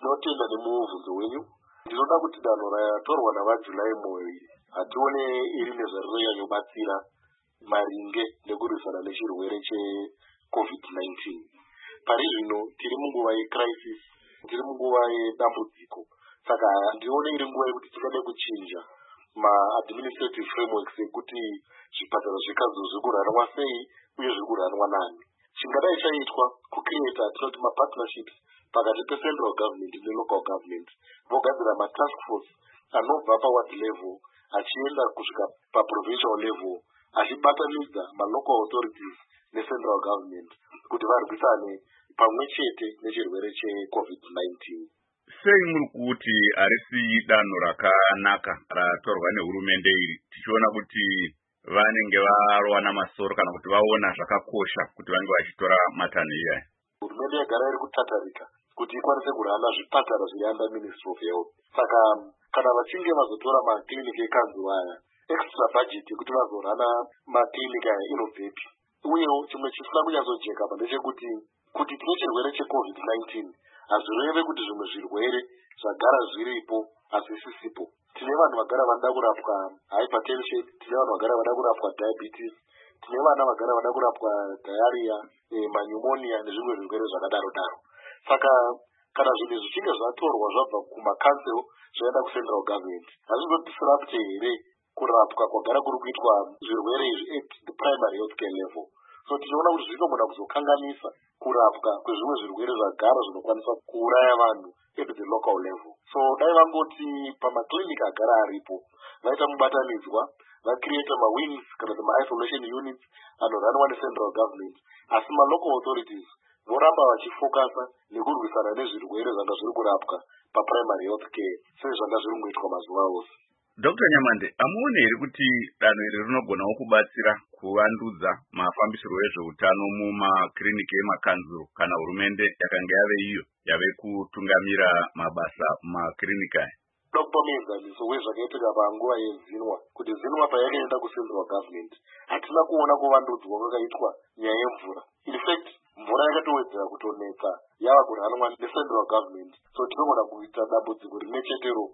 tinotenda nemubvunzo wenyu. Ndinoda kuti danho ratorwa navaJulai Moi hatione iri nezvariro yanyobatsira maringe nekurwisana nechirwere cheCovid-19. Pari zvino tiri munguva yecrisis, tiri munguva yedambudziko. Saka ndione iri nguva yekuti tikade kuchinja ma-administrative frameworks ekuti zvipatara zvekadzo zvikuranwa sei uye zvikuranwa nani. Chingadai chaitwa kucreata tinoti ma-partnerships pakati pe-central government ne-local government. Vogadzira ma-task force anobva pa-ward level achienda kusvika pa-provincial level achibatanidza ma-local authorities ne-central government kuti varwisane pamwe chete nechirwere cheCovid-19. Sei muri kuti harisi danho rakanaka ratorwa nehurumende iri, tichiona kuti vanenge varowana masoro kana kuti vaona zvakakosha kuti vange vachitora matanho iyaya? Hurumende yagara iri kutatarika kuti ikwanise kurana zvipatara zviri under Ministry of Health. Saka kana vachinge vazotora makiliniki ekanzuru aya, extra budget yekuti vazorana makiliniki aya inobvepi? Uyewo chimwe chisina kunyatsojeka ndechekuti kuti tine chirwere cheCovid-19 hazvireve kuti zvimwe zvirwere zvagara zviripo hazvisisipo. Tine vanhu vagara vanoda kurapwa hypertension, tine vanhu vagara vanoda kurapwa diabetes, tine vana vagara vanoda kurapwa diarrhea, pneumonia nezvimwe zvirwere zvakadaro-daro. Saka kana zvinhu zvichinge zvatorwa zvabva kumacouncil zvaenda kucentral government, hazvizodisrupte here kurapwa kwagara kuri kuitwa zvirwere izvi at the primary healthcare level. So tinoona kuti zvinogona kuzokanganisa kurapwa kwezvimwe zvirwere zvagara zvinokwanisa kuuraya vanhu at the local level. So dai vangoti pamaklinika agara aripo vaita mubatanidzwa, vacreata ma-wings kana kuti ma-isolation units anoranwa ne-central government, asi ma-local authorities voramba vachifokasa nekurwisana nezvirwere zvanga zviri kurapwa pa-primary healthcare sei zvanga zviri kuitwa mazuva ose. Dr. Nyamande, amuone here kuti danho iri rinogonawo kubatsira kuvandudza mafambisirwo ezveutano mumakliniki emakanzuru kana hurumende yakanga yave iyo yave kutungamira mabasa mumakliniki aya? Dr. Menzaniso wezvakaitika panguva yeZinwa, kuti Zinwa payakaenda kucentral government hatina kuona kuvandudzwa kwakaitwa nyaya yemvura. In fact, mvura yakatowedzera kutonetsa yava kuranwa necentral government. So tinogona kuita dambudziko rimwe chetero